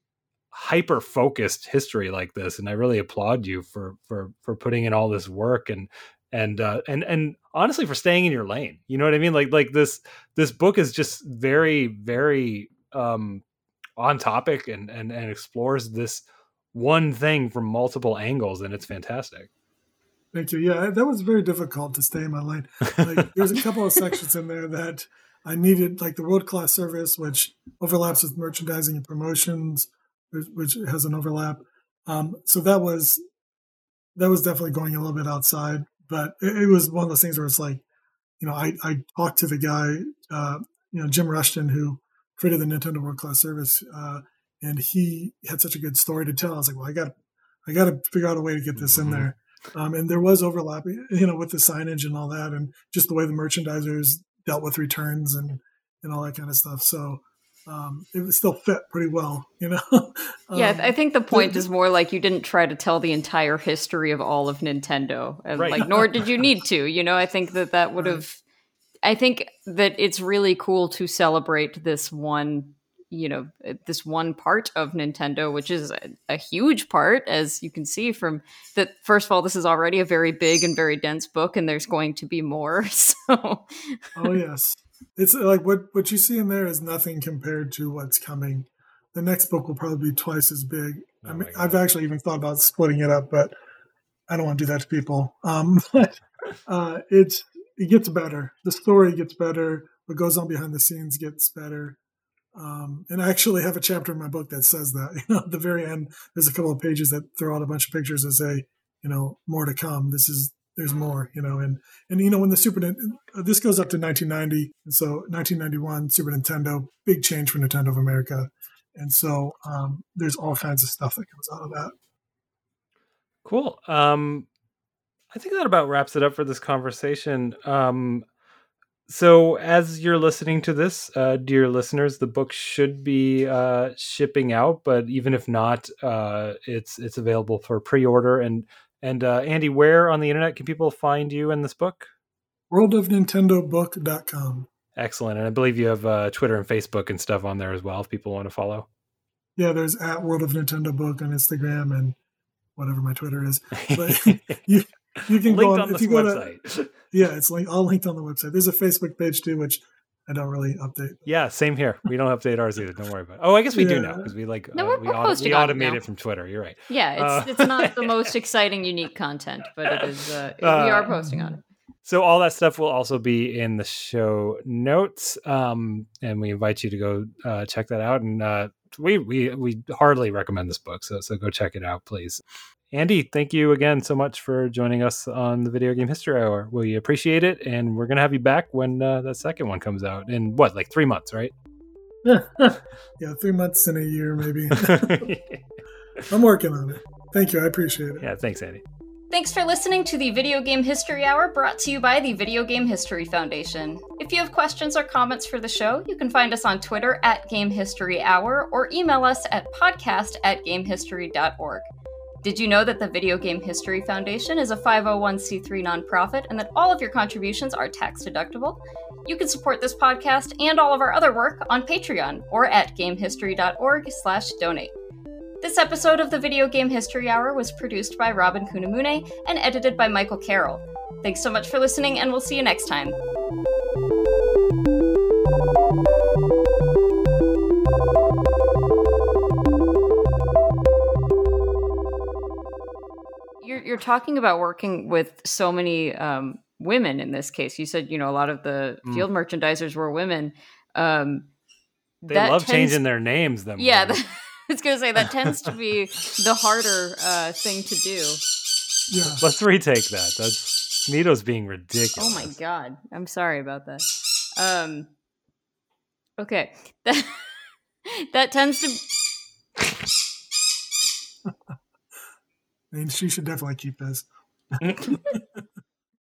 hyper focused history like this. And I really applaud you for, for, for putting in all this work and, and, uh, and, and honestly for staying in your lane. You know what I mean? Like, like this, this book is just very, very, um, on topic and, and, and explores this one thing from multiple angles. And it's fantastic. Thank you. Yeah, that was very difficult to stay in my lane. Like, there's a couple of sections in there that I needed, like the world-class service, which overlaps with merchandising and promotions, which has an overlap. Um, so that was that was definitely going a little bit outside. But it, it was one of those things where it's like, you know, I, I talked to the guy, uh, you know, Jim Rushton, who created the Nintendo World-Class Service, uh, and he had such a good story to tell. I was like, well, I got I got to figure out a way to get this mm-hmm. in there. Um, and there was overlap, you know, with the signage and all that, and just the way the merchandisers dealt with returns and, and all that kind of stuff. So um, it still fit pretty well, you know? um, yeah, I think the point is more like you didn't try to tell the entire history of all of Nintendo, and right. like, nor did you need to, you know? I think that that would have, right. I think that it's really cool to celebrate this one, you know, this one part of Nintendo, which is a, a huge part, as you can see from that. First of all, this is already a very big and very dense book, and there's going to be more. So, oh yes, it's like what what you see in there is nothing compared to what's coming. The next book will probably be twice as big. Oh I mean, I've actually even thought about splitting it up, but I don't want to do that to people. Um, but uh, it's it gets better. The story gets better. What goes on behind the scenes gets better. Um, and I actually have a chapter in my book that says that, you know, at the very end, there's a couple of pages that throw out a bunch of pictures that say, you know, more to come. This is, there's more, you know, and, and, you know, when the Super, this goes up to nineteen ninety. And so nineteen ninety-one, Super Nintendo, big change for Nintendo of America. And so um, there's all kinds of stuff that comes out of that. Cool. Um, I think that about wraps it up for this conversation. Um, So as you're listening to this, uh, dear listeners, the book should be uh, shipping out, but even if not, uh, it's it's available for pre-order. And and uh, Andy, where on the internet can people find you and this book? world of nintendo book dot com. Excellent. And I believe you have uh, Twitter and Facebook and stuff on there as well if people want to follow. Yeah, there's at World of Nintendo Book on Instagram and whatever my Twitter is. But you, you can linked go on, on if this you go website. To, yeah, it's like all linked on the website. There's a Facebook page too, which I don't really update. Yeah, same here. We don't update ours either. Don't worry about it. Oh, I guess we yeah. do now because we like no, uh, we're, we, we're auto- posting we on automate it, it from Twitter. You're right. Yeah, it's uh, it's not the most exciting, unique content, but it is. Uh, we are posting on it. So all that stuff will also be in the show notes, um, and we invite you to go uh, check that out. And uh, we we we hardly recommend this book, so so go check it out, please. Andy, thank you again so much for joining us on the Video Game History Hour. We appreciate it, and we're gonna have you back when uh, that second one comes out in what, like three months, right? Yeah, three months in a year, maybe. I'm working on it. Thank you. I appreciate it. Yeah, thanks, Andy. Thanks for listening to the Video Game History Hour, brought to you by the Video Game History Foundation. If you have questions or comments for the show, you can find us on Twitter at Game History Hour or email us at podcast at gamehistory dot org. Did you know that the Video Game History Foundation is a five oh one c three nonprofit and that all of your contributions are tax deductible? You can support this podcast and all of our other work on Patreon or at gamehistory dot org slash donate. This episode of the Video Game History Hour was produced by Robin Kunimune and edited by Michael Carroll. Thanks so much for listening, and we'll see you next time. You're, you're talking about working with so many um, women in this case. You said, you know, a lot of the mm. field merchandisers were women. Um, they love tends... changing their names, them. Yeah, the, I was going to say, that tends to be the harder uh, thing to do. Yeah. Let's retake that. That's Nito's being ridiculous. Oh my God. I'm sorry about that. Um, okay. That, that tends to... I mean, she should definitely keep this.